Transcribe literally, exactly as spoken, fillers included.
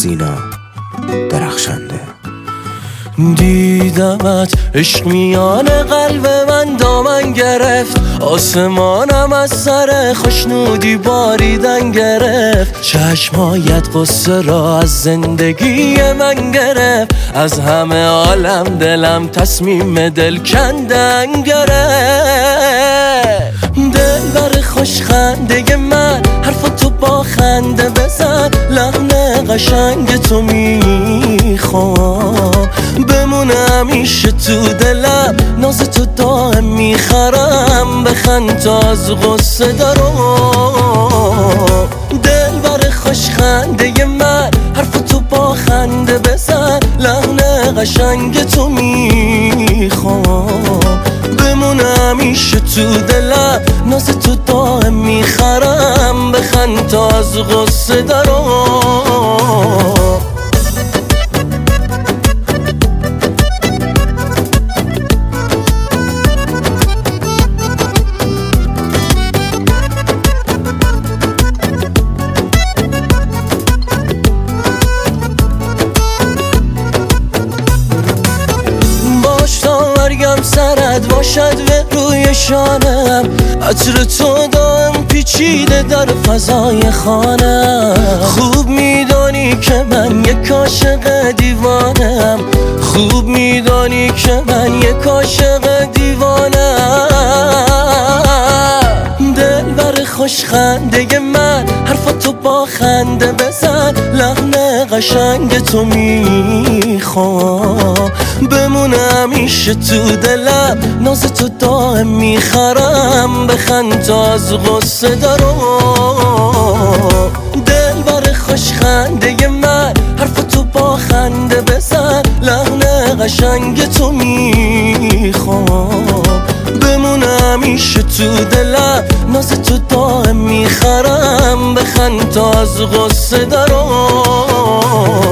سینا درخشنده. دیدمت عشق میان قلب من دامن گرفت، آسمانم از سر خوشنودی باریدن گرفت. چشمایت قصه را از زندگی من گرفت، از همه عالم دلم تصمیم دل کندن گرفت. دل بر خوش خنده من حرف تو با خنده بزن، لحن قشنگ تو میخوام بمونه همیشه تو دلم، ناز تو دائم میخرم، بخند تا از غصه دارم. دل بر خوش خنده من حرف تو با خنده بزن، لحن قشنگ تو میخوام بمونه همیشه تو دلم، ناز تو دائم میخرم، بخند تا از غصه دارم. مرگم سرت باشد به روی شانم، عطر تو دائم پیچیده در فضای خانم. خوب میدانی که من یک عاشق دیوانم، خوب میدانی که من یک عاشق دیوانم. دل بر خوش خنده من حرف تو با خنده بزن، لحن قشنگ تو میخوام بمونه همیشه تو دلم، ناز تو دائم میخرم، بخند تا از غصه دارم. دل بر خوش خنده من حرف تو با خنده بزن، لحن قشنگ تو میخوام بمونه همیشه تو دلم، ناز تو دائم میخرم، بخند تا از غصه دارم.